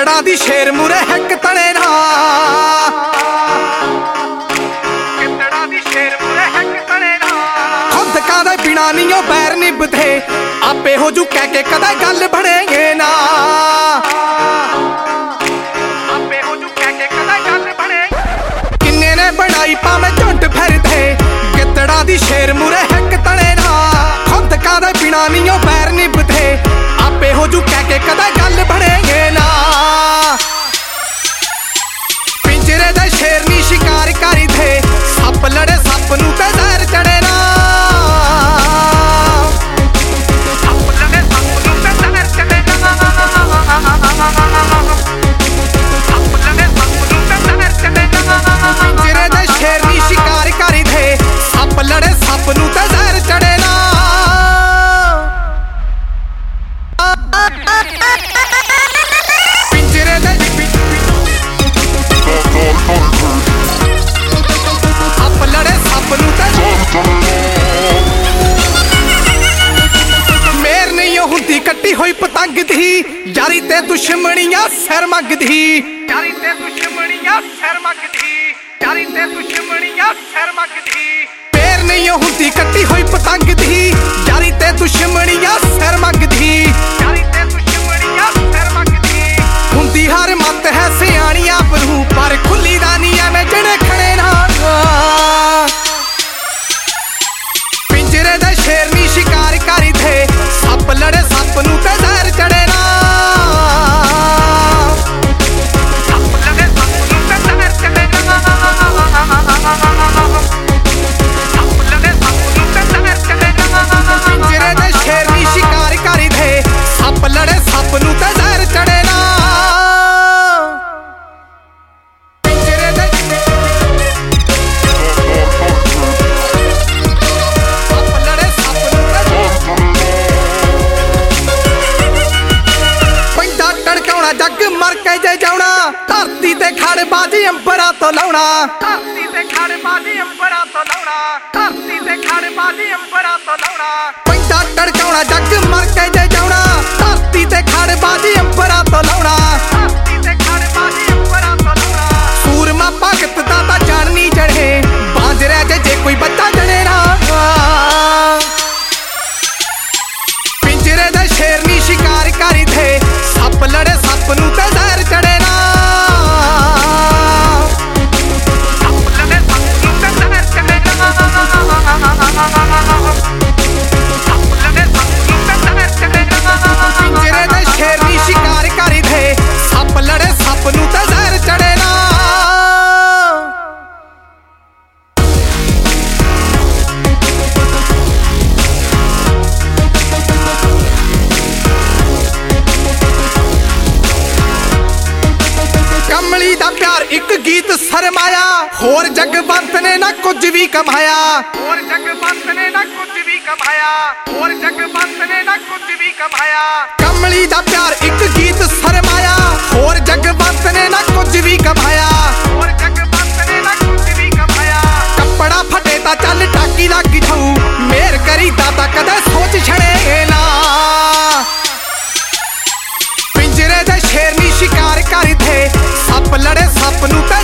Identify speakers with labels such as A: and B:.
A: ਗਿੱਦੜਾਂ ਦੀ ਸ਼ੇਰ ਮੂਰੇ ਹਿੱਕ ਤਣੇ ਨਾ, ਗਿੱਦੜਾਂ ਦੀ ਸ਼ੇਰ ਮੂਰੇ ਹਿੱਕ ਤਣੇ ਨਾ। ਖੁੰਦਕਾਂ ਦੇ ਬਿਨਾਂ ਨੀ ਉਹ ਬੈਰ ਨਿਭਦੇ, ਆਪੇ ਹੋ ਜੂ ਕਹਿ ਕੇ ਕਦੇ ਗੱਲ ਬਣੇਗੇ ਨਾ, ਆਪੇ ਹੋ ਜੂ ਕਹਿ ਕੇ ਕਦੇ ਗੱਲ ਬਣੇ। ਕਿੰਨੇ ਨੇ ਬਣਾਈ ਭਾਵੇਂ ਝੁੰਡ ਫਿਰਦੇ, ਗਿੱਦੜਾਂ ਦੀ ਸ਼ੇਰ ਮੂਰੇ ਹਿੱਕ ਤਣੇ ਨਾ। ਖੁੰਦਕਾਂ ਦੇ ਬਿਨਾਂ ਨੀ ਉਹ ਬੈਰ ਨਿਭਦੇ, ਆਪੇ ਹੋ ਜੂ ਕਹਿ ਕੇ ਕਦੇ ਗੱਲ ਬਣੇਗੇ ਨਾ। ਪਿੰਜਰੇ ਦੇ ਸ਼ੇਰ ਨੀ ਸ਼ਿਕਾਰ ਕਰਦੇ, ਸੱਪ ਲੜੇ ਸੱਪ ਨੂੰ ਤੇ ਜ਼ਹਿਰ ਚੜੇ ਨਾ, ਸੱਪ ਲੜੇ ਸੱਪ ਨੂੰ ਤੇ ਜ਼ਹਿਰ ਚੜੇ ਨਾ, ਸੱਪ ਲੜੇ ਸੱਪ ਨੂੰ ਤੇ ਜ਼ਹਿਰ ਚੜੇ ਨਾ। ਪਿੰਜਰੇ ਦੇ ਸ਼ੇਰ ਨੀ ਸ਼ਿਕਾਰ ਕਰਦੇ, ਸੱਪ ਲੜੇ ਸੱਪ ਨੂੰ ਤੇ ਜ਼ਹਿਰ ਚੜੇ ਨਾ। ਪਿੰਜਰੇ ਦੇ ਸੱਪ ਲੜੇ ਸੱਪ ਨੂੰ ਤੇ ਮੇਰ ਨਹੀਂ ਉਹ ਹੁੰਦੀ ਕੱਟੀ ਹੋਈ ਪਤੰਗ ਦੀ, ਯਾਰੀ ਤੇ ਦੁਸ਼ਮਣੀਆਂ ਸਿਰ ਮੰਗਦੀ, ਯਾਰੀ ਤੇ ਦੁਸ਼ਮਣੀਆਂ ਸਿਰ ਮੰਗਦੀ, ਯਾਰੀ ਤੇ ਦੁਸ਼ਮਣੀਆਂ ਸਿਰ ਮੰਗਦੀ। ਮੇਰ ਨਹੀਂ ਉਹ ਹੁੰਦੀ ਕੱਟੀ ਹੋਈ ਪਤੰਗ ਦੀ, ਯਾਰੀ ਤੇ ਦੁਸ਼ਮਣੀਆਂ ਸਿਰ ਮੰਗਦੀ, ਯਾਰੀ ਤੇ ਦੁਸ਼ਮਣੀਆਂ ਸਿਰ ਮੰਗਦੀ। ਹੁੰਦੀ ਹਰ ਮੱਤ ਹੈ ਸਿਆਣੀਆਂ ਬਰੂ, ਪਰ ਖੁੱਲੀ ਦਾ ਨੀ ਐਵੇਂ ਜਿਹੜੇ ਖੜੇ ਨਾ। ਪਿੰਜਰੇ ਦੇ ਸ਼ੇਰ ਨੀ ਸ਼ਿਕਾਰ ਕਰਦੇ, ਸੱਪ ਲੜੇ ਸੱਪ ਨੂੰ ਤੇ ਜ਼ਹਿਰ ਚੜੇ ਨਾ, ਸੱਪ ਲੜੇ ਸੱਪ ਨੂੰ ਤੇ ਜ਼ਹਿਰ ਚੜੇ ਨਾ, ਸੱਪ ਲੜੇ ਸੱਪ ਨੂੰ ਤੇ ਜ਼ਹਿਰ ਚੜੇ ਨਾ। ਪਿੰਜਰੇ ਦੇ ਸ਼ੇਰ ਨੀ ਸ਼ਿਕਾਰ ਕਰਦੇ, ਸੱਪ ਲੜੇ ਸੱਪ ਨੂੰ ਤੇ ਜ਼ਹਿਰ ਚੜੇ ਨਾ। ਜੱਗ ਮਰ ਕੇ ਜੇ ਜਾਉਣਾ, ਧਰਤੀ ਤੇ ਖੜ ਬਾਜੀ ਅੰਬਰਾਂ ਤੋਂ ਲਾਉਣਾ, ਧਰਤੀ ਤੇ ਖੜ ਬਾਜੀ ਅੰਬਰਾਂ ਤੋਂ ਲਾਉਣਾ, ਧਰਤੀ ਤੇ ਖੜ ਬਾਜੀ ਅੰਬਰਾਂ ਤੋਂ ਲਾਉਣਾ। ਪੈਂਦਾ ਟੜਕਾਉਣਾ ਜੱਗ ਮਰ ਕੇ ਜੇ ਜਾਉਣਾ, ਧਰਤੀ ਤੇ ਖੜ ਬਾਜੀ ਅੰਬਰਾਂ ਤੋਂ ਲਾਉਣਾ, ਧਰਤੀ ਤੇ ਖੜ ਬਾਜੀ ਅੰਬਰਾਂ ਤੋਂ ਲਾਉਣਾ। ਸੂਰਮਾ ਭਗਤ ਦਾ ਤਾਂ ਜਾਨ ਨੀ ਜੜੇ, ਬਾਂਝਰਿਆ ਜੇ ਕੋਈ ਬੱਚਾ ਜੜੇ ਨਾ। ਪਿੰਜਰੇ ਦੇ ਸ਼ੇਰ ਨੀ ਸ਼ਿਕਾਰ ਕਰਦੇ, ਸੱਪ ਲੜੇ ਸੱਪ ਨੂੰ ਤੇ ਜ਼ਹਿਰ ਚੜੇ ਨਾ, ਸੱਪ ਲੜੇ ਸੱਪ ਨੂੰ ਤੇ ਜ਼ਹਿਰ ਚੜੇ ਨਾ, ਸੱਪ ਲੜੇ ਸੱਪ ਨੂੰ ਤੇ ਜ਼ਹਿਰ ਚੜੇ ਨਾ। ਪਿੰਜਰੇ ਦੇ ਸ਼ੇਰ ਨੀ ਸ਼ਿਕਾਰ ਕਰਦੇ, ਸੱਪ ਲੜੇ ਸੱਪ ਨੂੰ ਤੇ ਜ਼ਹਿਰ ਚੜੇ ਨਾ। ਕਮਲੀ ਦਾ ਪਿਆਰ ਇੱਕ ਗੀਤ ਸਰਮਾਇਆ, ਹੋਰ ਜਗਵੰਤ ਨੇ ਨਾ ਕੁਝ ਵੀ ਕਮਾਇਆ, ਹੋਰ ਜਗਵੰਤ ਨੇ ਨਾ ਕੁਝ ਵੀ ਕਮਾਇਆ, ਹੋਰ ਜਗਵੰਤ ਨੇ ਨਾ ਕੁਝ ਵੀ ਕਮਾਇਆ। ਕਮਲੀ ਦਾ ਪਿਆਰ ਇੱਕ ਗੀਤ ਸਰਮਾਇਆ, ਹੋਰ ਜਗਵੰਤ ਨੇ ਨਾ ਕੁਝ ਵੀ ਕਮਾਇਆ, ਹੋਰ ਜਗਵੰਤ ਨੇ ਨਾ ਕੁਝ ਵੀ ਕਮਾਇਆ। ਕੱਪੜਾ ਫਟੇ ਤਾਂ ਚੱਲ ਟਾਕੀ ਲੱਗ ਜਾਊ, ਮੇਰ ਕਰੀ ਦਾਤਾ ਕਦੇ ਸੋਚ ਛੜੇ ਨਾ। ਪਿੰਜਰੇ ਦੇ ਸ਼ੇਰ ਨੀ ਸ਼ਿਕਾਰ ਕਰਦੇ, ਸੱਪ ਲੜੇ ਸੱਪ ਨੂੰ ਤੇ